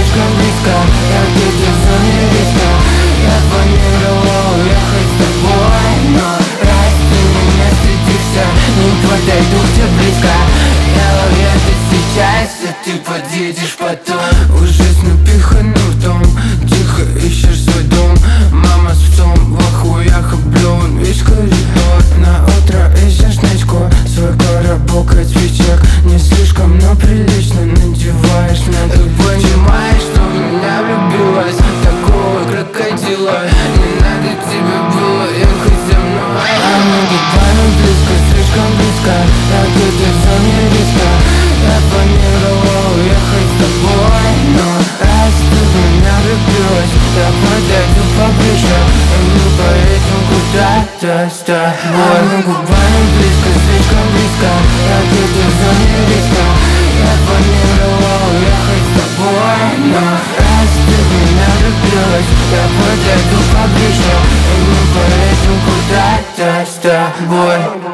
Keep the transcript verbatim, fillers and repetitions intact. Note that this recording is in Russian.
слишком близко, я где-то в зоне риска. Я планировал ехать с тобой, но раз ты меня стыдишься, не подойду к тебе близко. Я уеду сейчас, а ты подъедешь потом. Уже напихано в дом, тихо ищешь свой дом. Мама с псом в охуях облён весь коридор. На утро ищешь нычку, свой коробок от свечек. Не слишком, но прилично надеваешь на. Ты понимаешь, что в меня влюбилась такого крокодила. Не надо тебе было ехать за мной. А мы губами близко, слишком близко, я где-то в зоне риска. Я планировал ехать с тобой, но раз ты в меня влюбилась, я подойду поближе, и мы поедем куда-то с тобой. А мы губами близко, слишком близко, я где-то в зоне риска. Я планировал ехать с тобой, но раз ты в меня влюбилась, я подойду поближе, и мы поедем куда-то с тобой.